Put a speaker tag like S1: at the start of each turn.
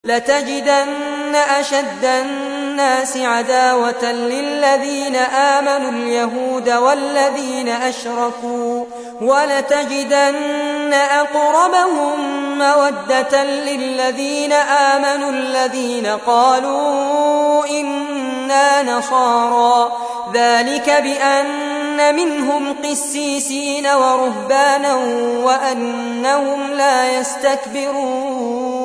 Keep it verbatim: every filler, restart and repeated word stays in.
S1: لتجدن أشد الناس عداوة للذين آمنوا اليهود والذين أشركوا ولتجدن أقربهم مودة للذين آمنوا الذين قالوا إنا نصارى ذلك بأن منهم قسيسين ورهبانا وأنهم لا يستكبرون